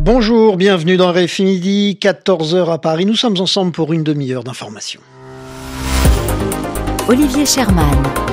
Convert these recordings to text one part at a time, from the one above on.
Bonjour, bienvenue dans RFI Midi, 14h à Paris. Nous sommes ensemble pour une demi-heure d'information. Olivier Sherman.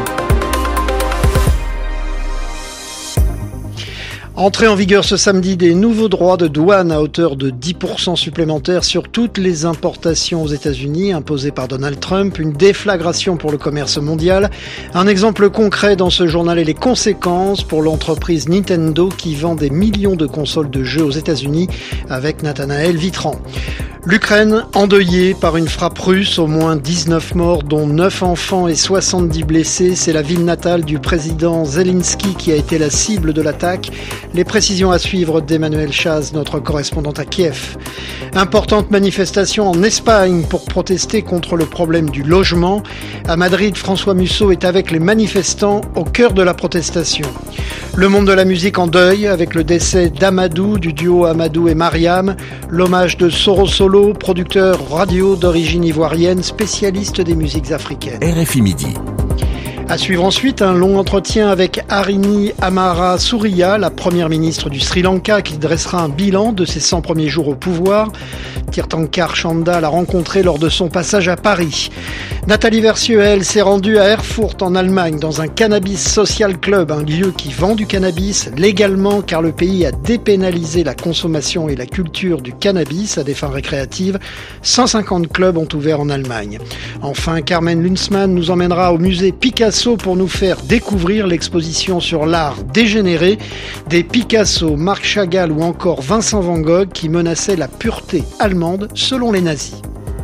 Entrée en vigueur ce samedi des nouveaux droits de douane à hauteur de 10% supplémentaires sur toutes les importations aux États-Unis imposées par Donald Trump, une déflagration pour le commerce mondial. Un exemple concret dans ce journal et les conséquences pour l'entreprise Nintendo qui vend des millions de consoles de jeux aux États-Unis avec Nathanaël Vitran. L'Ukraine endeuillée par une frappe russe, au moins 19 morts dont 9 enfants et 70 blessés. C'est la ville natale du président Zelensky qui a été la cible de l'attaque. Les précisions à suivre d'Emmanuel Chaz, notre correspondante à Kiev. Importante manifestation en Espagne pour protester contre le problème du logement. À Madrid, François Musso est avec les manifestants au cœur de la protestation. Le monde de la musique en deuil avec le décès d'Amadou, du duo Amadou et Mariam. L'hommage de Soro Solo, producteur radio d'origine ivoirienne, spécialiste des musiques africaines. RFI Midi. À suivre ensuite un long entretien avec Harini Amarasuriya, la première ministre du Sri Lanka, qui dressera un bilan de ses 100 premiers jours au pouvoir. Tirthankar Chanda l'a rencontré lors de son passage à Paris. Nathalie Versieux, elle, s'est rendue à Erfurt en Allemagne dans un Cannabis Social Club, un lieu qui vend du cannabis légalement car le pays a dépénalisé la consommation et la culture du cannabis à des fins récréatives. 150 clubs ont ouvert en Allemagne. Enfin, Carmen Lunsmann nous emmènera au musée Picasso pour nous faire découvrir l'exposition sur l'art dégénéré des Picasso, Marc Chagall ou encore Vincent Van Gogh qui menaçaient la pureté allemande selon les nazis.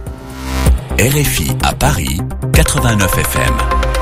RFI à Paris, 89 FM.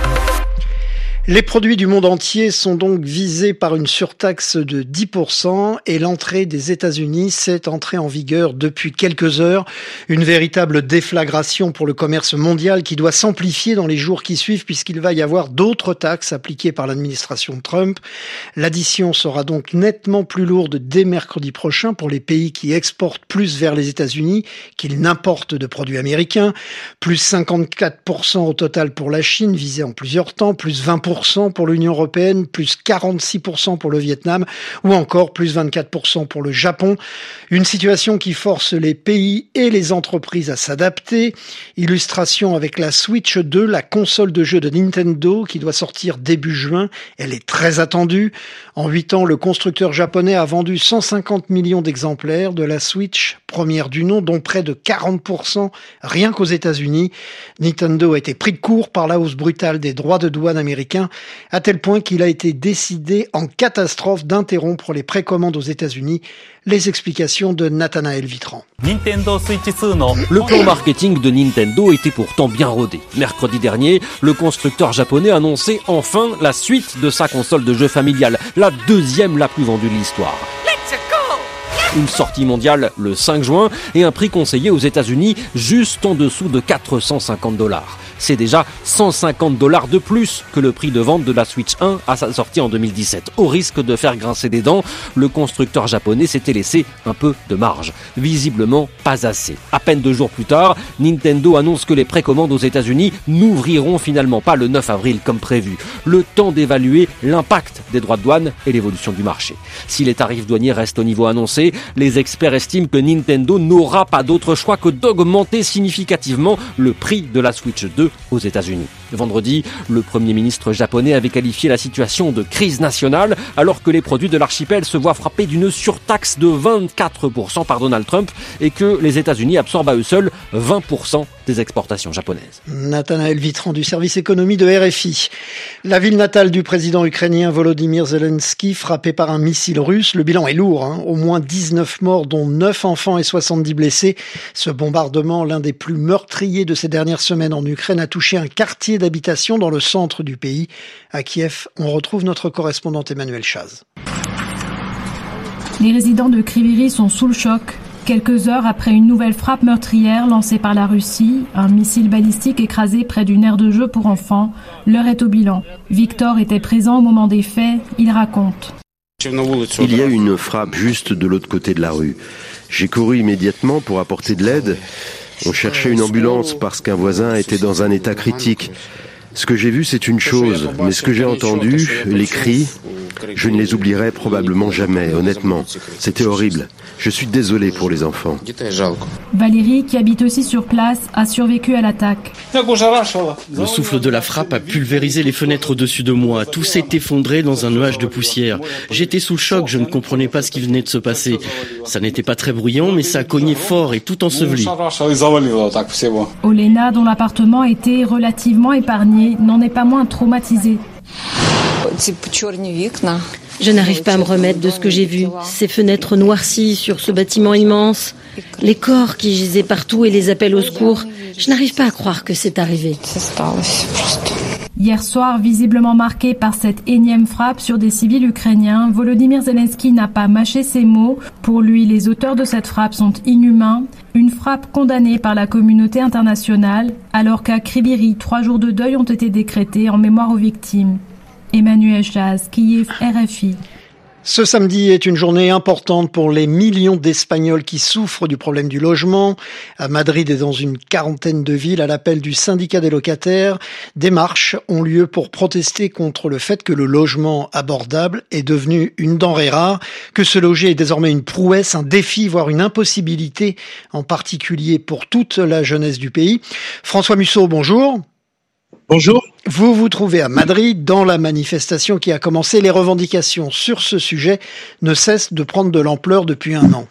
Les produits du monde entier sont donc visés par une surtaxe de 10% et l'entrée des États-Unis s'est entrée en vigueur depuis quelques heures. Une véritable déflagration pour le commerce mondial qui doit s'amplifier dans les jours qui suivent puisqu'il va y avoir d'autres taxes appliquées par l'administration Trump. L'addition sera donc nettement plus lourde dès mercredi prochain pour les pays qui exportent plus vers les États-Unis qu'ils n'importent de produits américains. Plus 54% au total pour la Chine, visée en plusieurs temps, plus 20% pour l'Union européenne, plus 46% pour le Vietnam ou encore plus 24% pour le Japon. Une situation qui force les pays et les entreprises à s'adapter. Illustration avec la Switch 2, la console de jeux de Nintendo qui doit sortir début juin. Elle est très attendue. En 8 ans, le constructeur japonais a vendu 150 millions d'exemplaires de la Switch, première du nom, dont près de 40% rien qu'aux États-Unis. Nintendo a été pris de court par la hausse brutale des droits de douane américains, à tel point qu'il a été décidé en catastrophe d'interrompre les précommandes aux États-Unis. Les explications de Nathanaël Vitran. Le plan marketing de Nintendo était pourtant bien rodé. Mercredi dernier, le constructeur japonais annonçait enfin la suite de sa console de jeux familiale, la deuxième la plus vendue de l'histoire. Une sortie mondiale le 5 juin et un prix conseillé aux États-Unis juste en dessous de $450. C'est déjà $150 de plus que le prix de vente de la Switch 1 à sa sortie en 2017. Au risque de faire grincer des dents, le constructeur japonais s'était laissé un peu de marge. Visiblement pas assez. À peine 2 jours plus tard, Nintendo annonce que les précommandes aux États-Unis n'ouvriront finalement pas le 9 avril comme prévu. Le temps d'évaluer l'impact des droits de douane et l'évolution du marché. Si les tarifs douaniers restent au niveau annoncé, les experts estiment que Nintendo n'aura pas d'autre choix que d'augmenter significativement le prix de la Switch 2 aux États-Unis. Vendredi, le Premier ministre japonais avait qualifié la situation de crise nationale alors que les produits de l'archipel se voient frappés d'une surtaxe de 24% par Donald Trump et que les États-Unis absorbent à eux seuls 20% des exportations japonaises. Nathanaël Vitran du service économie de RFI. La ville natale du président ukrainien Volodymyr Zelensky frappée par un missile russe. Le bilan est lourd, au moins 19 morts dont 9 enfants et 70 blessés. Ce bombardement, l'un des plus meurtriers de ces dernières semaines en Ukraine, a touché un quartier d'habitation dans le centre du pays. À Kiev, on retrouve notre correspondante Emmanuel Chaz. Les résidents de Kryvyi sont sous le choc. Quelques heures après une nouvelle frappe meurtrière lancée par la Russie, un missile balistique écrasé près d'une aire de jeu pour enfants, l'heure est au bilan. Victor était présent au moment des faits, il raconte. Il y a eu une frappe juste de l'autre côté de la rue. J'ai couru immédiatement pour apporter de l'aide. On cherchait une ambulance parce qu'un voisin était dans un état critique. Ce que j'ai vu, c'est une chose, mais ce que j'ai entendu, les cris, Je ne les oublierai probablement jamais, honnêtement. C'était horrible. Je suis désolé pour les enfants. Valérie, qui habite aussi sur place, a survécu à l'attaque. Le souffle de la frappe a pulvérisé les fenêtres au-dessus de moi. Tout s'est effondré dans un nuage de poussière. J'étais sous le choc, je ne comprenais pas ce qui venait de se passer. Ça n'était pas très bruyant, mais ça a cogné fort et tout enseveli. Olena, dont l'appartement était relativement épargné, n'en est pas moins traumatisée. Je n'arrive pas à me remettre de ce que j'ai vu. Ces fenêtres noircies sur ce bâtiment immense, les corps qui gisaient partout et les appels au secours. Je n'arrive pas à croire que c'est arrivé. Hier soir, visiblement marqué par cette énième frappe sur des civils ukrainiens, Volodymyr Zelensky n'a pas mâché ses mots. Pour lui, les auteurs de cette frappe sont inhumains. Une frappe condamnée par la communauté internationale, alors qu'à Kriviri, 3 jours de deuil ont été décrétés en mémoire aux victimes. Emmanuel Chaz, Kiev, RFI. Ce samedi est une journée importante pour les millions d'Espagnols qui souffrent du problème du logement. À Madrid et dans une quarantaine de villes, à l'appel du syndicat des locataires, des marches ont lieu pour protester contre le fait que le logement abordable est devenu une denrée rare, que se loger est désormais une prouesse, un défi, voire une impossibilité, en particulier pour toute la jeunesse du pays. François Musso, bonjour. Bonjour. Vous vous trouvez à Madrid dans la manifestation qui a commencé. Les revendications sur ce sujet ne cessent de prendre de l'ampleur depuis un an.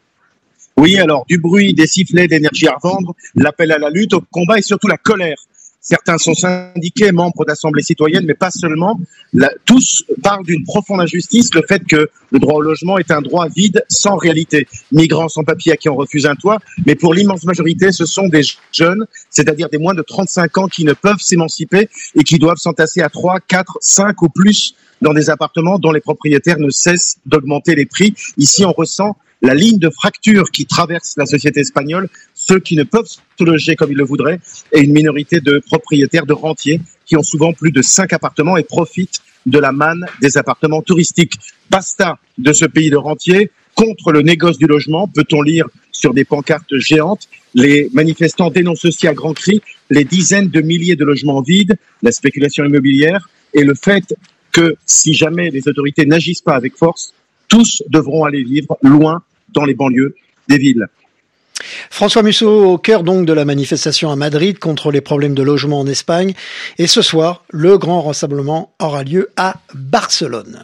Oui, alors du bruit, des sifflets, d'énergie à revendre, l'appel à la lutte, au combat et surtout la colère. Certains sont syndiqués, membres d'assemblées citoyennes, mais pas seulement. Tous parlent d'une profonde injustice, le fait que le droit au logement est un droit vide, sans réalité. Migrants sans papier à qui on refuse un toit, mais pour l'immense majorité, ce sont des jeunes, c'est-à-dire des moins de 35 ans qui ne peuvent s'émanciper et qui doivent s'entasser à 3, 4, 5 ou plus dans des appartements dont les propriétaires ne cessent d'augmenter les prix. Ici, on ressent la ligne de fracture qui traverse la société espagnole, ceux qui ne peuvent se loger comme ils le voudraient, et une minorité de propriétaires, de rentiers, qui ont souvent plus de 5 appartements et profitent de la manne des appartements touristiques. Basta de ce pays de rentiers, contre le négoce du logement, peut-on lire sur des pancartes géantes. Les manifestants dénoncent aussi à grands cris les dizaines de milliers de logements vides, la spéculation immobilière, et le fait que si jamais les autorités n'agissent pas avec force, tous devront aller vivre loin dans les banlieues des villes. François Musso, au cœur donc de la manifestation à Madrid contre les problèmes de logement en Espagne. Et ce soir, le grand rassemblement aura lieu à Barcelone.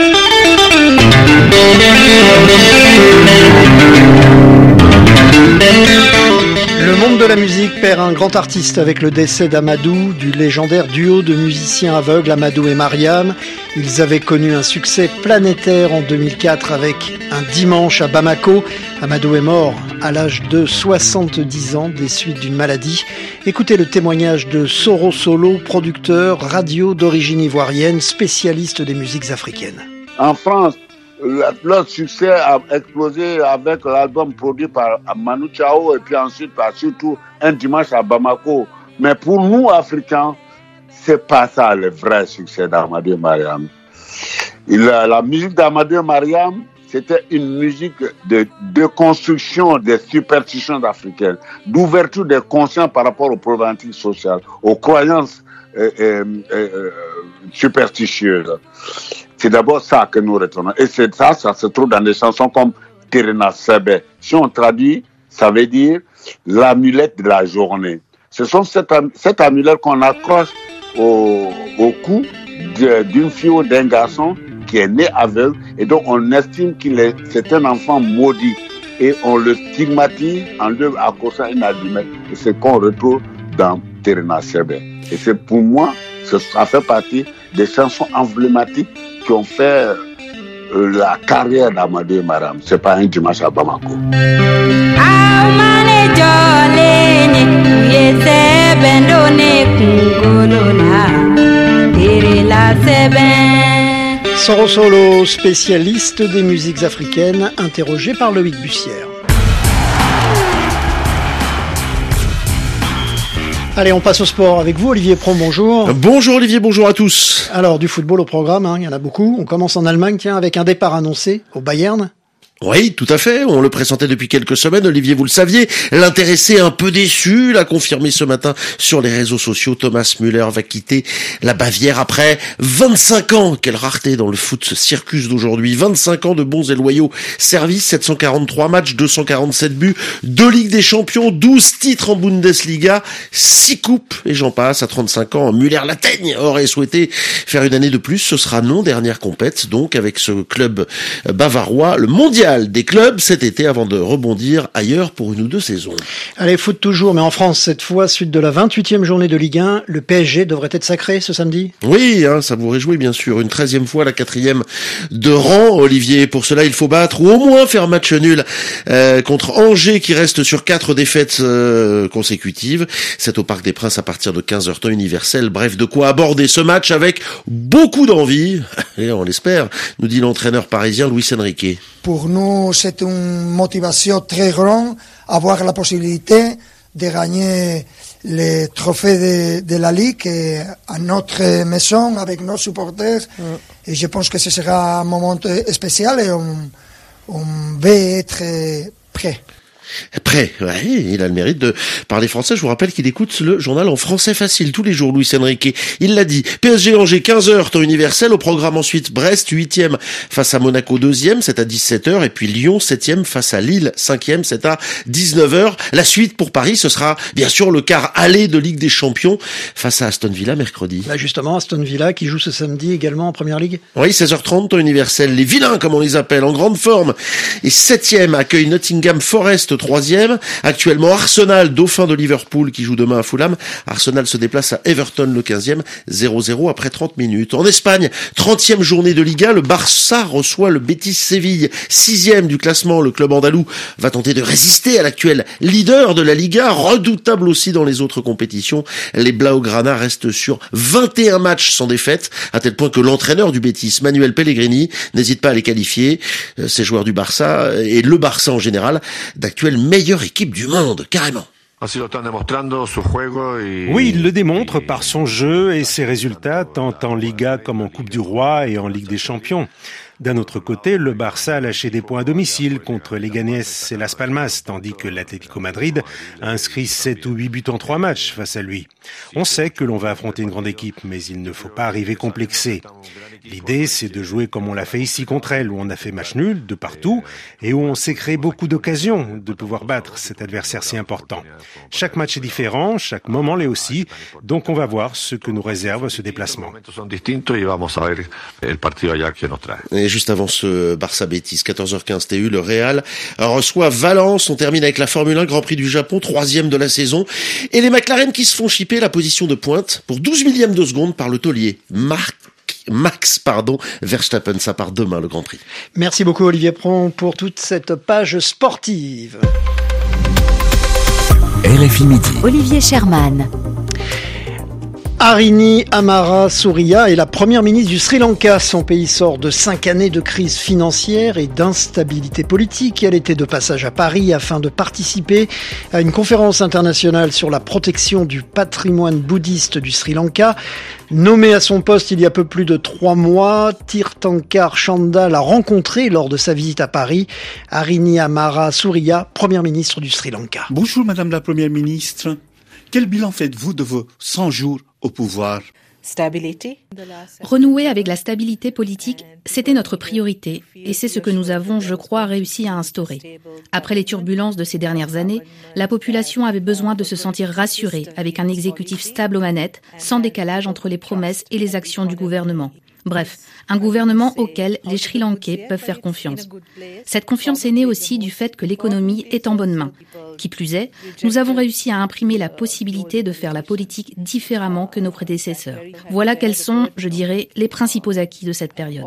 Le monde de la musique perd un grand artiste avec le décès d'Amadou, du légendaire duo de musiciens aveugles Amadou et Mariam. Ils avaient connu un succès planétaire en 2004 avec Un dimanche à Bamako. Amadou est mort à l'âge de 70 ans des suites d'une maladie. Écoutez le témoignage de Soro Solo, producteur radio d'origine ivoirienne, spécialiste des musiques africaines. En France, leur succès a explosé avec l'album produit par Manu Chao et puis ensuite surtout Un dimanche à Bamako. Mais pour nous, Africains, c'est pas ça le vrai succès d'Amadou et Mariam. La musique d'Amadou et Mariam, c'était une musique de déconstruction des superstitions africaines, d'ouverture des consciences par rapport aux problématiques sociales, aux croyances superstitieuses. C'est d'abord ça que nous retenons. Et c'est ça se trouve dans des chansons comme Terena Sebe. Si on traduit, ça veut dire l'amulette de la journée. Ce sont cette amulette qu'on accroche au cou d'une fille ou d'un garçon qui est né aveugle et donc on estime c'est un enfant maudit et on le stigmatise en lui accrochant une allumette. Et c'est ce qu'on retrouve dans Terena Sebe. Et c'est pour moi, ça fait partie des chansons emblématiques qui ont fait la carrière d'Amadou et Mariam. C'est pas Un dimanche à Bamako. Soro Solo, spécialiste des musiques africaines, interrogé par Loïc Bussière. Allez, on passe au sport avec vous, Olivier Prom, bonjour. Bonjour Olivier, bonjour à tous. Alors, du football au programme, il y en a beaucoup. On commence en Allemagne, avec un départ annoncé au Bayern. Oui, tout à fait. On le pressentait depuis quelques semaines. Olivier, vous le saviez. L'intéressé un peu déçu l'a confirmé ce matin sur les réseaux sociaux. Thomas Müller va quitter la Bavière après 25 ans. Quelle rareté dans le foot, ce circus d'aujourd'hui. 25 ans de bons et loyaux services, 743 matchs, 247 buts, 2 Ligues des Champions, 12 titres en Bundesliga, 6 coupes et j'en passe. À 35 ans, Müller-Lateigne aurait souhaité faire une année de plus. Ce sera non dernière compète, donc avec ce club bavarois, le mondial des clubs cet été avant de rebondir ailleurs pour une ou deux saisons. Allez, foot toujours, mais en France cette fois, suite de la 28e journée de Ligue 1, le PSG devrait être sacré ce samedi. Oui, ça vous réjouit bien sûr. Une 13e fois, la 4e de rang, Olivier. Pour cela, il faut battre ou au moins faire match nul contre Angers qui reste sur 4 défaites consécutives. C'est au Parc des Princes à partir de 15h temps universel. Bref, de quoi aborder ce match avec beaucoup d'envie. Et on l'espère, nous dit l'entraîneur parisien Luis Enrique. Pour nous, c'est une motivation très grande, avoir la possibilité de gagner les trophées de la Ligue à notre maison, avec nos supporters. Et je pense que ce sera un moment spécial et on va être prêt. Prêt, ouais, il a le mérite de parler français. Je vous rappelle qu'il écoute le journal en français facile tous les jours, Luis Enrique. Il l'a dit. PSG Angers, 15h, temps universel. Au programme ensuite, Brest, 8e face à Monaco, 2e, c'est à 17h. Et puis Lyon, 7e face à Lille, 5e, c'est à 19h. La suite pour Paris, ce sera bien sûr le quart aller de Ligue des Champions face à Aston Villa mercredi. Là justement, Aston Villa qui joue ce samedi également en Première Ligue. Oui, 16h30, temps universel. Les vilains, comme on les appelle, en grande forme. Et 7e accueille Nottingham Forest, 3e. Actuellement, Arsenal, dauphin de Liverpool, qui joue demain à Fulham. Arsenal se déplace à Everton, le 15e, 0-0 après 30 minutes. En Espagne, 30e journée de Liga, le Barça reçoit le Betis Séville. 6e du classement, le club andalou va tenter de résister à l'actuel leader de la Liga, redoutable aussi dans les autres compétitions. Les Blaugrana restent sur 21 matchs sans défaite, à tel point que l'entraîneur du Betis, Manuel Pellegrini, n'hésite pas à les qualifier, ces joueurs du Barça, et le Barça en général, d'actuel meilleure équipe du monde, carrément. Oui, il le démontre par son jeu et ses résultats, tant en Liga comme en Coupe du Roi et en Ligue des Champions. D'un autre côté, le Barça a lâché des points à domicile contre Leganés et Las Palmas, tandis que l'Atlético Madrid a inscrit 7 ou 8 buts en 3 matchs face à lui. On sait que l'on va affronter une grande équipe, mais il ne faut pas arriver complexé. L'idée, c'est de jouer comme on l'a fait ici contre elle, où on a fait match nul de partout et où on s'est créé beaucoup d'occasions de pouvoir battre cet adversaire si important. Chaque match est différent, chaque moment l'est aussi, donc on va voir ce que nous réserve ce déplacement. Et juste avant ce Barça-Betis, 14h15 TU, le Real reçoit Valence. On termine avec la Formule 1 Grand Prix du Japon, 3e de la saison. Et les McLaren qui se font chipper la position de pointe pour 12 millièmes de seconde par le taulier Max Verstappen. Ça part demain, le Grand Prix. Merci beaucoup Olivier Pron pour toute cette page sportive. RFI Midi. Olivier Sherman. Harini Amarasuriya est la première ministre du Sri Lanka. Son pays sort de 5 années de crise financière et d'instabilité politique. Elle était de passage à Paris afin de participer à une conférence internationale sur la protection du patrimoine bouddhiste du Sri Lanka. Nommée à son poste il y a peu plus de 3 mois, Tirthankar Chanda l'a rencontré lors de sa visite à Paris. Harini Amarasuriya, première ministre du Sri Lanka. Bonjour Madame la Première ministre. Quel bilan faites-vous de vos 100 jours au pouvoir? Renouer avec la stabilité politique, c'était notre priorité et c'est ce que nous avons, je crois, réussi à instaurer. Après les turbulences de ces dernières années, la population avait besoin de se sentir rassurée avec un exécutif stable aux manettes, sans décalage entre les promesses et les actions du gouvernement. Bref, un gouvernement auquel les Sri Lankais peuvent faire confiance. Cette confiance est née aussi du fait que l'économie est en bonne main. Qui plus est, nous avons réussi à imprimer la possibilité de faire la politique différemment que nos prédécesseurs. Voilà quels sont, je dirais, les principaux acquis de cette période.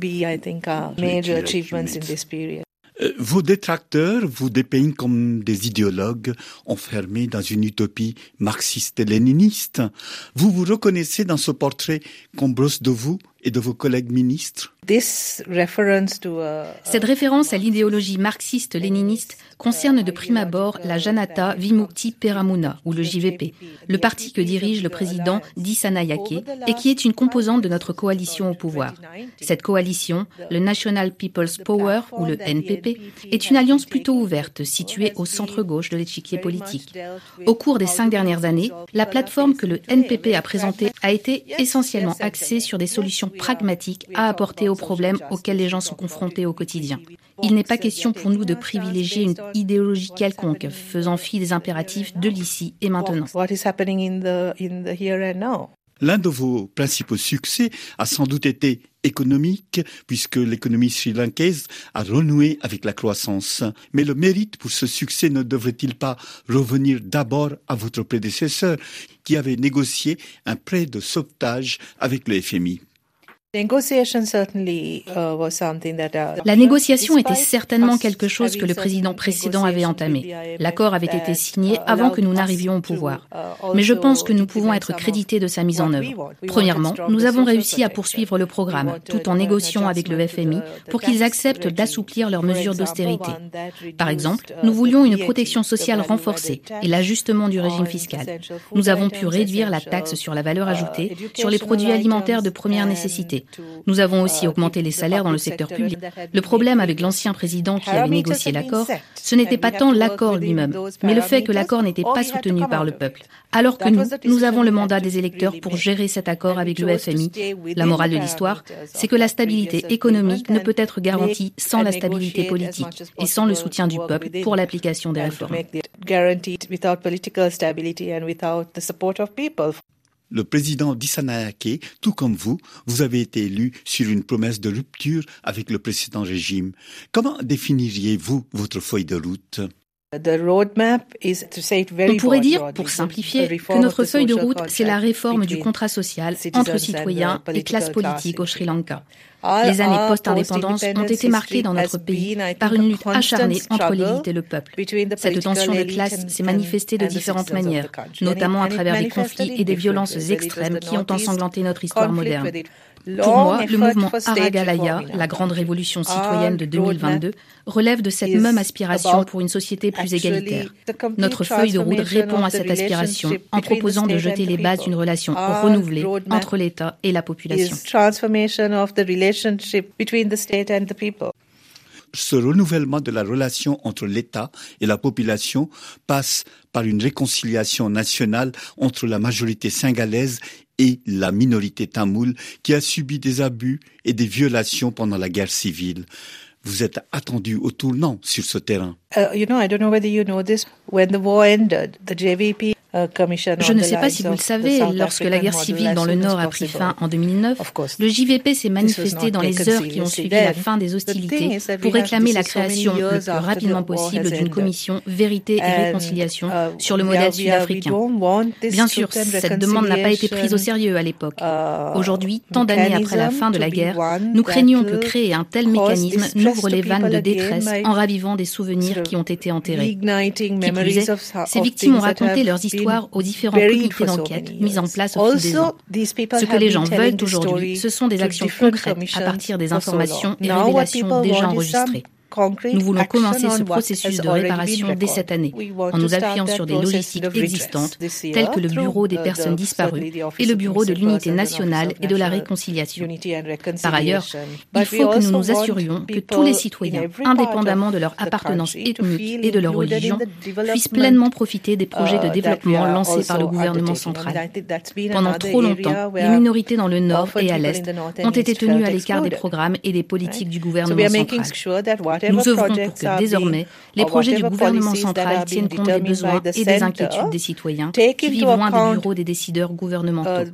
Vos détracteurs vous dépeignent comme des idéologues enfermés dans une utopie marxiste et léniniste. Vous vous reconnaissez dans ce portrait qu'on brosse de vous et de vos collègues ministres? Cette référence à l'idéologie marxiste-léniniste concerne de prime abord la Janata Vimukti Peramuna, ou le JVP, le parti que dirige le président Dissanayake et qui est une composante de notre coalition au pouvoir. Cette coalition, le National People's Power, ou le NPP, est une alliance plutôt ouverte, située au centre-gauche de l'échiquier politique. Au cours des 5 dernières années, la plateforme que le NPP a présentée a été essentiellement axée sur des solutions pragmatiques à apporter aux problèmes auxquels les gens sont confrontés au quotidien. Il n'est pas question pour nous de privilégier une idéologie quelconque, faisant fi des impératifs de l'ici et maintenant. L'un de vos principaux succès a sans doute été économique, puisque l'économie sri-lankaise a renoué avec la croissance. Mais le mérite pour ce succès ne devrait-il pas revenir d'abord à votre prédécesseur, qui avait négocié un prêt de sauvetage avec le FMI? La négociation était certainement quelque chose que le président précédent avait entamé. L'accord avait été signé avant que nous n'arrivions au pouvoir. Mais je pense que nous pouvons être crédités de sa mise en œuvre. Premièrement, nous avons réussi à poursuivre le programme, tout en négociant avec le FMI pour qu'ils acceptent d'assouplir leurs mesures d'austérité. Par exemple, nous voulions une protection sociale renforcée et l'ajustement du régime fiscal. Nous avons pu réduire la taxe sur la valeur ajoutée sur les produits alimentaires de première nécessité. Nous avons aussi augmenté les salaires dans le secteur public. Le problème avec l'ancien président qui avait négocié l'accord, ce n'était pas tant l'accord lui-même, mais le fait que l'accord n'était pas soutenu par le peuple. Alors que nous avons le mandat des électeurs pour gérer cet accord avec le FMI. La morale de l'histoire, c'est que la stabilité économique ne peut être garantie sans la stabilité politique et sans le soutien du peuple pour l'application des réformes. Le président Dissanayake, tout comme vous avez été élu sur une promesse de rupture avec le précédent régime. Comment définiriez-vous votre feuille de route? On pourrait dire, pour simplifier, que notre feuille de route, c'est la réforme du contrat social entre citoyens et classes politiques au Sri Lanka. Les années post-indépendance ont été marquées dans notre pays par une lutte acharnée entre l'élite et le peuple. Cette tension de classe s'est manifestée de différentes manières, notamment à travers des conflits et des violences extrêmes qui ont ensanglanté notre histoire moderne. Pour moi, le mouvement Aragalaya, la grande révolution citoyenne de 2022, relève de cette même aspiration pour une société plus égalitaire. Notre feuille de route répond à cette aspiration en proposant de jeter les bases d'une relation renouvelée entre l'État et la population. Ce renouvellement de la relation entre l'État et la population passe par une réconciliation nationale entre la majorité singalaise et la minorité tamoule qui a subi des abus et des violations pendant la guerre civile. Vous êtes attendu au tournant sur ce terrain. I don't know whether you know this. When the war ended, the JVP Je ne sais pas si vous le savez, lorsque la guerre civile dans le Nord a pris fin en 2009, le JVP s'est manifesté dans les heures qui ont suivi la fin des hostilités pour réclamer la création le plus rapidement possible d'une commission Vérité et Réconciliation sur le modèle sud-africain. Bien sûr, cette demande n'a pas été prise au sérieux à l'époque. Aujourd'hui, tant d'années après la fin de la guerre, nous craignons que créer un tel mécanisme n'ouvre les vannes de détresse en ravivant des souvenirs qui ont été enterrés. Qui plus est, ces victimes ont raconté leurs histoires aux différents comités d'enquête mis en place au fil des ans. Ce que les gens veulent aujourd'hui, ce sont des actions concrètes à partir des informations et révélations déjà enregistrées. Nous voulons commencer ce processus de réparation dès cette année, en nous appuyant sur des logistiques existantes, telles que le Bureau des personnes disparues et le Bureau de l'unité nationale et de la réconciliation. Par ailleurs, il faut que nous nous assurions que tous les citoyens, indépendamment de leur appartenance ethnique et de leur religion, puissent pleinement profiter des projets de développement lancés par le gouvernement central. Pendant trop longtemps, les minorités dans le Nord et à l'Est ont été tenues à l'écart des programmes et des politiques du gouvernement central. Nous œuvrons pour que désormais, les projets du gouvernement central tiennent compte des besoins et des inquiétudes des citoyens qui vivent loin des bureaux des décideurs gouvernementaux.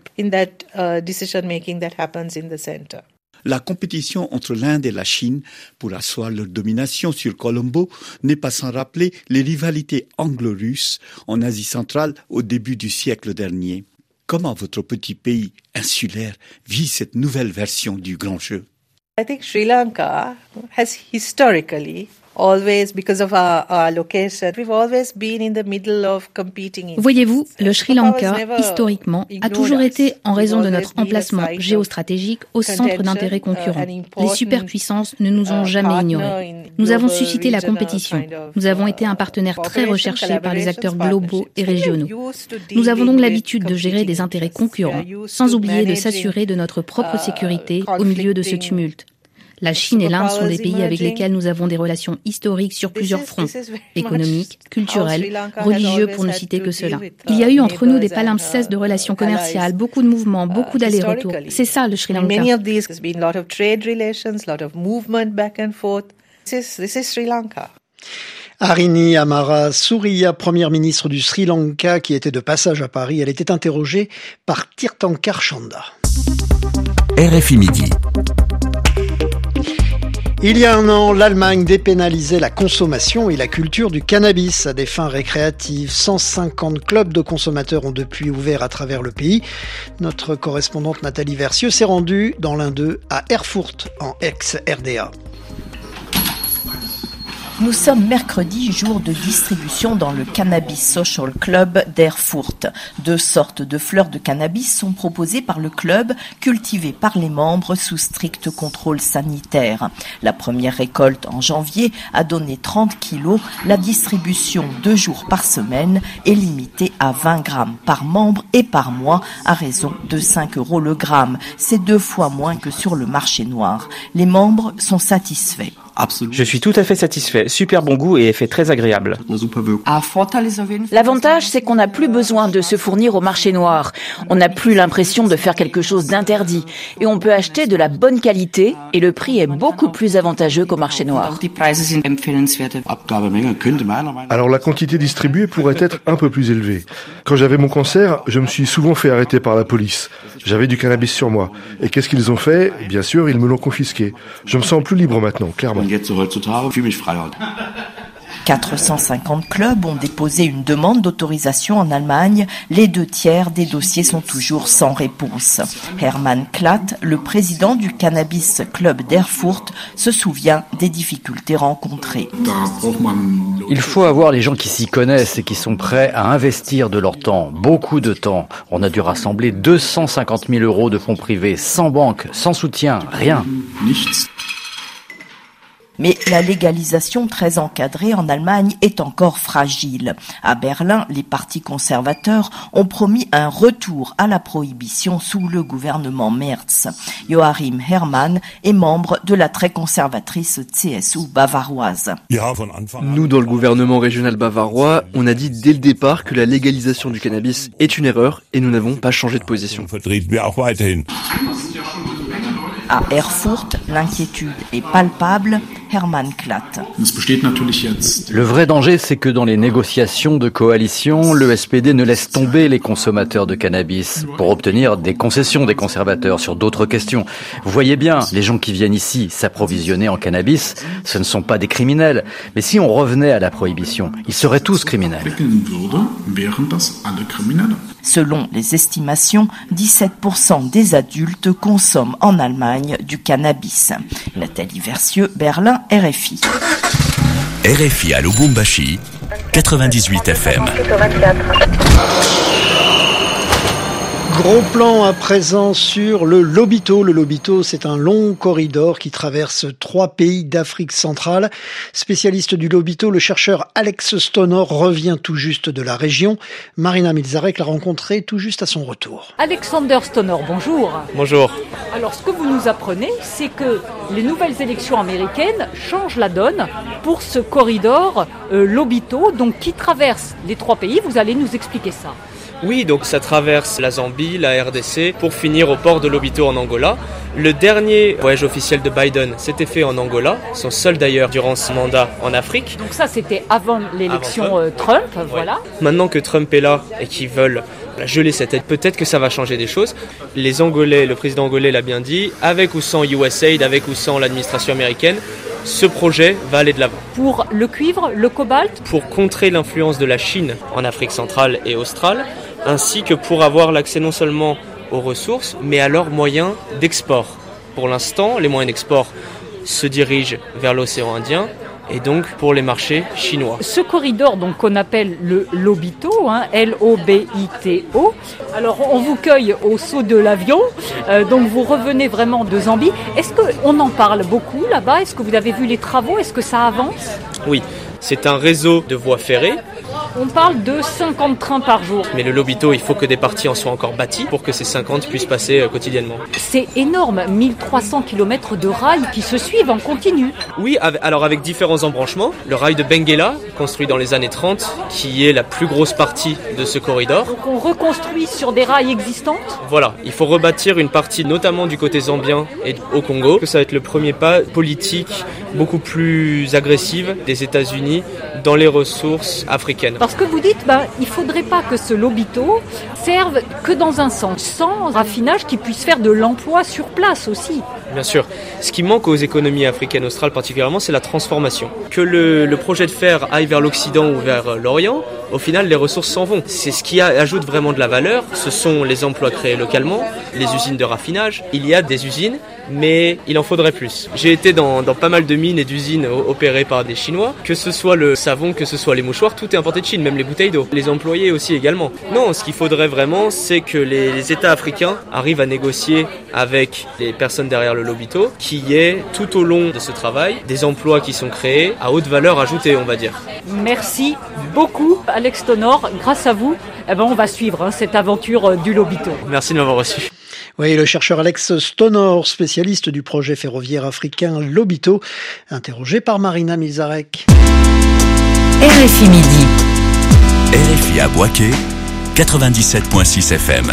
La compétition entre l'Inde et la Chine pour asseoir leur domination sur Colombo n'est pas sans rappeler les rivalités anglo-russes en Asie centrale au début du siècle dernier. Comment votre petit pays insulaire vit cette nouvelle version du grand jeu? I think Sri Lanka has historically Voyez-vous, le Sri Lanka, historiquement, a toujours été, en raison de notre emplacement géostratégique, au centre d'intérêts concurrents. Les superpuissances ne nous ont jamais ignorés. Nous avons suscité la compétition. Nous avons été un partenaire très recherché par les acteurs globaux et régionaux. Nous avons donc l'habitude de gérer des intérêts concurrents, sans oublier de s'assurer de notre propre sécurité au milieu de ce tumulte. La Chine et l'Inde sont des pays avec lesquels nous avons des relations historiques sur plusieurs fronts, économiques, culturels, religieux pour ne citer que cela. Il y a eu entre nous des palimpsestes de relations commerciales, beaucoup de mouvements, beaucoup d'allers-retours. C'est ça le Sri Lanka. Harini Amara Souriya, première ministre du Sri Lanka, qui était de passage à Paris, elle était interrogée par Tirthankar Chanda. RFI Midi. Il y a un an, l'Allemagne dépénalisait la consommation et la culture du cannabis à des fins récréatives. 150 clubs de consommateurs ont depuis ouvert à travers le pays. Notre correspondante Nathalie Versieux s'est rendue dans l'un d'eux à Erfurt, en ex-RDA. Nous sommes mercredi, jour de distribution dans le Cannabis Social Club d'Erfurt. 2 sortes de fleurs de cannabis sont proposées par le club, cultivées par les membres sous strict contrôle sanitaire. La première récolte en janvier a donné 30 kilos. La distribution 2 jours par semaine est limitée à 20 grammes par membre et par mois à raison de 5 € le gramme. C'est 2 fois moins que sur le marché noir. Les membres sont satisfaits. Je suis tout à fait satisfait. Super bon goût et effet très agréable. L'avantage, c'est qu'on n'a plus besoin de se fournir au marché noir. On n'a plus l'impression de faire quelque chose d'interdit. Et on peut acheter de la bonne qualité et le prix est beaucoup plus avantageux qu'au marché noir. Alors la quantité distribuée pourrait être un peu plus élevée. Quand j'avais mon cancer, je me suis souvent fait arrêter par la police. J'avais du cannabis sur moi. Et qu'est-ce qu'ils ont fait ? Bien sûr, ils me l'ont confisqué. Je me sens plus libre maintenant, clairement. 450 clubs ont déposé une demande d'autorisation en Allemagne. Les 2/3 des dossiers sont toujours sans réponse. Hermann Klatt, le président du Cannabis Club d'Erfurt, se souvient des difficultés rencontrées. Il faut avoir les gens qui s'y connaissent et qui sont prêts à investir de leur temps, beaucoup de temps. On a dû rassembler 250 000 € de fonds privés, sans banque, sans soutien, rien. Mais la légalisation très encadrée en Allemagne est encore fragile. À Berlin, les partis conservateurs ont promis un retour à la prohibition sous le gouvernement Merz. Joachim Herrmann est membre de la très conservatrice CSU bavaroise. Nous, dans le gouvernement régional bavarois, on a dit dès le départ que la légalisation du cannabis est une erreur et nous n'avons pas changé de position. À Erfurt, l'inquiétude est palpable. Hermann Klatt. Le vrai danger, c'est que dans les négociations de coalition, le SPD ne laisse tomber les consommateurs de cannabis pour obtenir des concessions des conservateurs sur d'autres questions. Vous voyez bien, les gens qui viennent ici s'approvisionner en cannabis, ce ne sont pas des criminels. Mais si on revenait à la prohibition, ils seraient tous criminels. Selon les estimations, 17% des adultes consomment en Allemagne du cannabis. Nathalie Versieux, Berlin, RFI. RFI à Lubumbashi, 98 FM. Gros plan à présent sur le Lobito. Le Lobito, c'est un long corridor qui traverse 3 pays d'Afrique centrale. Spécialiste du Lobito, le chercheur Alex Stonor revient tout juste de la région. Marina Milzarek l'a rencontré tout juste à son retour. Alexander Stonor, bonjour. Bonjour. Alors, ce que vous nous apprenez, c'est que les nouvelles élections américaines changent la donne pour ce corridor Lobito, donc qui traverse les 3 pays. Vous allez nous expliquer ça. Oui, donc ça traverse la Zambie, la RDC, pour finir au port de Lobito en Angola. Le dernier voyage officiel de Biden s'était fait en Angola, son seul d'ailleurs durant son mandat en Afrique. Donc ça, c'était avant l'élection Trump, voilà. Maintenant que Trump est là et qu'ils veulent geler cette aide, peut-être que ça va changer des choses. Les Angolais, le président angolais l'a bien dit, avec ou sans USAID, avec ou sans l'administration américaine, ce projet va aller de l'avant. Pour le cuivre, le cobalt ? Pour contrer l'influence de la Chine en Afrique centrale et australe, ainsi que pour avoir l'accès non seulement aux ressources, mais à leurs moyens d'export. Pour l'instant, les moyens d'export se dirigent vers l'océan Indien, et donc pour les marchés chinois. Ce corridor donc qu'on appelle le Lobito, L-O-B-I-T-O. Alors on vous cueille au saut de l'avion, donc vous revenez vraiment de Zambie. Est-ce qu'on en parle beaucoup là-bas? Est-ce que vous avez vu les travaux? Est-ce que ça avance? Oui, c'est un réseau de voies ferrées. On parle de 50 trains par jour. Mais le Lobito, il faut que des parties en soient encore bâties pour que ces 50 puissent passer quotidiennement. C'est énorme, 1300 km de rails qui se suivent en continu. Oui, alors avec différents embranchements. Le rail de Benguela, construit dans les années 30, qui est la plus grosse partie de ce corridor. Donc on reconstruit sur des rails existantes? Voilà, il faut rebâtir une partie notamment du côté zambien et au Congo. Ça va être le premier pas politique beaucoup plus agressive des États-Unis dans les ressources africaines. Parce que vous dites, il faudrait pas que ce Lobito serve que dans un sens, sans raffinage qui puisse faire de l'emploi sur place aussi. Bien sûr. Ce qui manque aux économies africaines australes particulièrement, c'est la transformation. Que le projet de fer aille vers l'Occident ou vers l'Orient, au final, les ressources s'en vont. C'est ce qui ajoute vraiment de la valeur. Ce sont les emplois créés localement, les usines de raffinage. Il y a des usines, mais il en faudrait plus. J'ai été dans pas mal de mines et d'usines opérées par des Chinois. Que ce soit le savon, que ce soit les mouchoirs, tout est importé de Chine, même les bouteilles d'eau. Les employés aussi également. Non, ce qu'il faudrait vraiment, c'est que les États africains arrivent à négocier avec les personnes derrière le Lobito, qu'il y ait tout au long de ce travail des emplois qui sont créés à haute valeur ajoutée, on va dire. Merci beaucoup, Alex Stonor. Grâce à vous, on va suivre cette aventure du Lobito. Merci de m'avoir reçu. Oui, le chercheur Alex Stonor, spécialiste du projet ferroviaire africain Lobito, interrogé par Marina Mizarek. RFI Midi. RFI à Bouaké, 97.6 FM.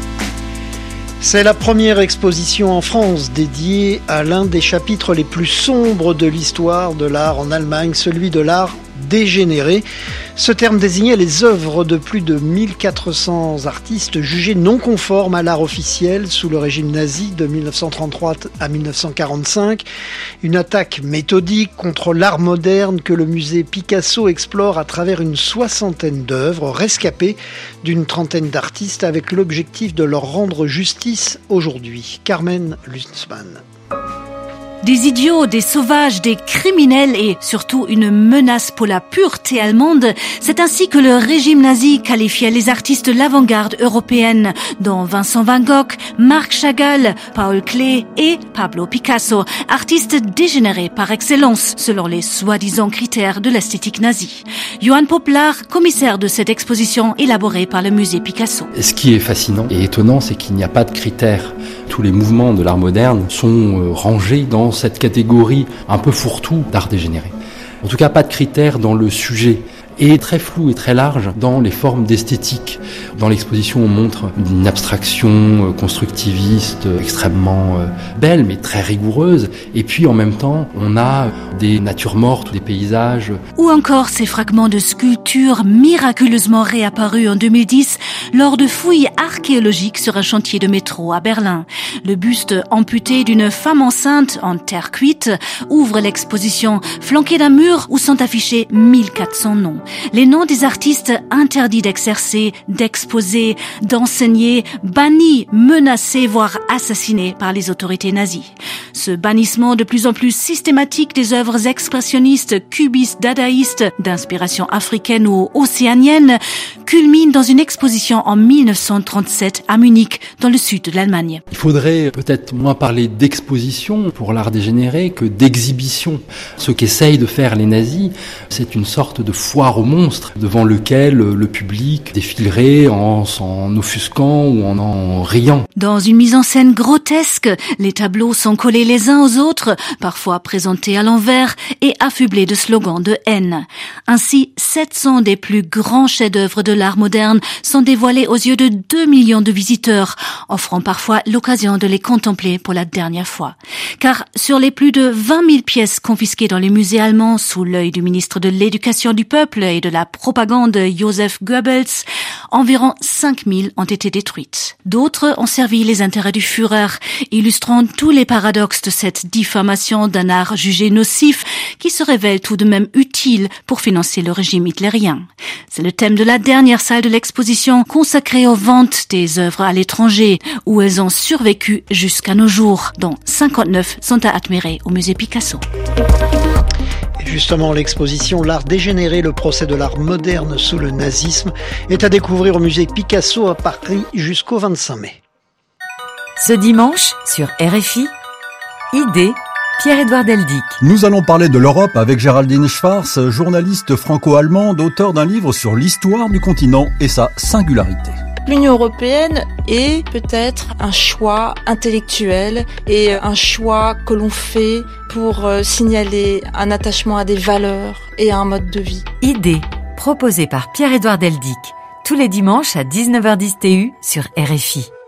C'est la première exposition en France dédiée à l'un des chapitres les plus sombres de l'histoire de l'art en Allemagne, celui de l'art dégénéré. Ce terme désignait les œuvres de plus de 1400 artistes jugés non conformes à l'art officiel sous le régime nazi de 1933 à 1945. Une attaque méthodique contre l'art moderne que le musée Picasso explore à travers une soixantaine d'œuvres rescapées d'une trentaine d'artistes avec l'objectif de leur rendre justice aujourd'hui. Carmen Lutzmann. Des idiots, des sauvages, des criminels et surtout une menace pour la pureté allemande, c'est ainsi que le régime nazi qualifiait les artistes de l'avant-garde européenne, dont Vincent Van Gogh, Marc Chagall, Paul Klee et Pablo Picasso, artistes dégénérés par excellence selon les soi-disant critères de l'esthétique nazie. Johan Poplar, commissaire de cette exposition élaborée par le musée Picasso. Ce qui est fascinant et étonnant, c'est qu'il n'y a pas de critères. Tous les mouvements de l'art moderne sont rangés dans cette catégorie un peu fourre-tout d'art dégénéré. En tout cas, pas de critères dans le sujet. Et très flou et très large dans les formes d'esthétique. Dans l'exposition, on montre une abstraction constructiviste extrêmement belle, mais très rigoureuse. Et puis, en même temps, on a des natures mortes, des paysages. Ou encore ces fragments de sculptures miraculeusement réapparus en 2010 lors de fouilles archéologiques sur un chantier de métro à Berlin. Le buste amputé d'une femme enceinte en terre cuite ouvre l'exposition, flanqué d'un mur où sont affichés 1400 noms. Les noms des artistes interdits d'exercer, d'exposer, d'enseigner, bannis, menacés, voire assassinés par les autorités nazies. Ce bannissement de plus en plus systématique des œuvres expressionnistes, cubistes, dadaïstes, d'inspiration africaine ou océanienne, culmine dans une exposition en 1937 à Munich, dans le sud de l'Allemagne. Il faudrait peut-être moins parler d'exposition pour l'art dégénéré que d'exhibition. Ce qu'essayent de faire les nazis, c'est une sorte de foire aux monstres devant lequel le public défilerait en s'en offusquant ou en riant. Dans une mise en scène grotesque, les tableaux sont collés les uns aux autres, parfois présentés à l'envers et affublés de slogans de haine. Ainsi, 700 des plus grands chefs-d'œuvre de l'art moderne sont dévoilés aux yeux de 2 millions de visiteurs, offrant parfois l'occasion de les contempler pour la dernière fois. Car sur les plus de 20 000 pièces confisquées dans les musées allemands sous l'œil du ministre de l'Éducation du peuple et de la propagande Joseph Goebbels, environ 5 000 ont été détruites. D'autres ont servi les intérêts du Führer, illustrant tous les paradoxes de cette diffamation d'un art jugé nocif qui se révèle tout de même utile pour financer le régime hitlérien. C'est le thème de la dernière salle de l'exposition consacrée aux ventes des œuvres à l'étranger, où elles ont survécu jusqu'à nos jours, dont 59 sont à admirer au musée Picasso. Justement, l'exposition L'art dégénéré, le procès de l'art moderne sous le nazisme est à découvrir au musée Picasso à Paris jusqu'au 25 mai. Ce dimanche, sur RFI, Idée, Pierre-Édouard Deldic. Nous allons parler de l'Europe avec Géraldine Schwarz, journaliste franco-allemande, auteur d'un livre sur l'histoire du continent et sa singularité. L'Union européenne est peut-être un choix intellectuel et un choix que l'on fait pour signaler un attachement à des valeurs et à un mode de vie. Idée, proposée par Pierre-Édouard Deldic, tous les dimanches à 19h10 TU sur RFI.